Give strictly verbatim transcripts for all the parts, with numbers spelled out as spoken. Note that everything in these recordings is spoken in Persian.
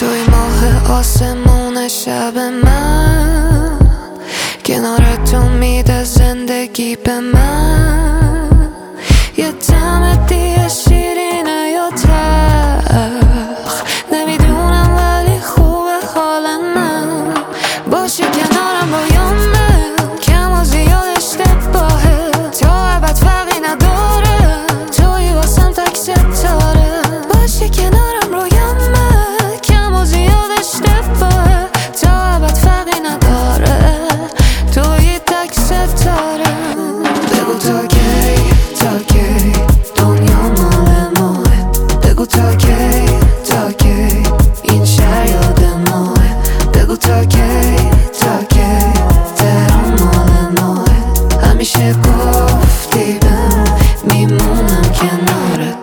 توی ماه آسمون شب من، کنار تو میده زندگی به من یه طعم دیگه، شیرینه یا تلخ نمیدونم ولی خوبه حال من. باشی کنارم رویامه، کم و زیاد اشتباهه، تا ابد فرقی نداره، توی واسم تک ستاره. باشی کنارم رویامه، کم و زیاد اشتباهه، تا ابد فرقی نداره، توی تک ستاره. بگو تا کی، تا کی دنیا مال ماه، بگو تا کی، تا کی این شهر یاد ماه، بگو تا کی، تا کی تهران مال ماه. همیشه گفتی بهم میمونم کنارت.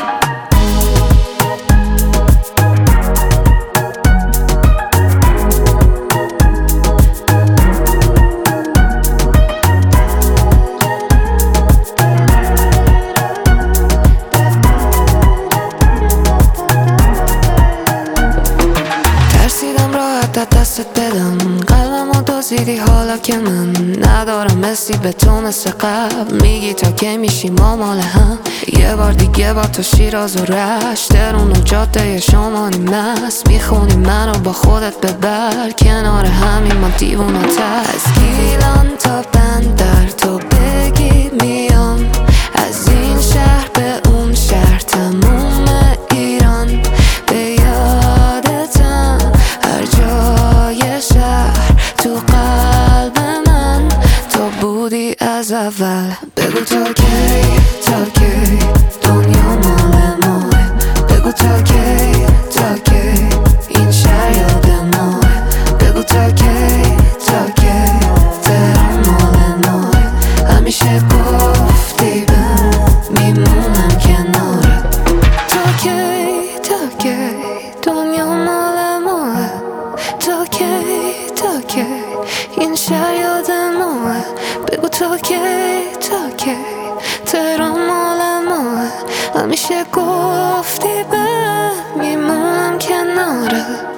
ترسیدم راحت دستت بدم، قلبمو دزدیدی حالا که من ندارم مسی به تو مثل قبل. میگی تا کی میشی ما مال هم، یه بار دیگه با تو شیراز و رشت، درون و جاده شمالی مست، میخونی منو با خودت ببر، کنار همین ما دیوونه از گیلان تا بندر. تو بگی میام از این شهر به اون شهر، تموم ایران به یادتم، هر جای شهر تو قلب من تو بودی از اول. بگو تا کی، تا کی دنیا مال ماه، بگو تا کی، تا کی این شهر یاد ماه، بگو تا کی، تا کی تهران مال ماه. همیشه گفتی بهم میمونم کنارت. تا کی، تا کی دنیا مال ماه، تا کی، تا کی این شهر یاد ماه، بگو تا کی، تا کی تهران مال ماه. همیشه گفتی بهم میمونم کنارت.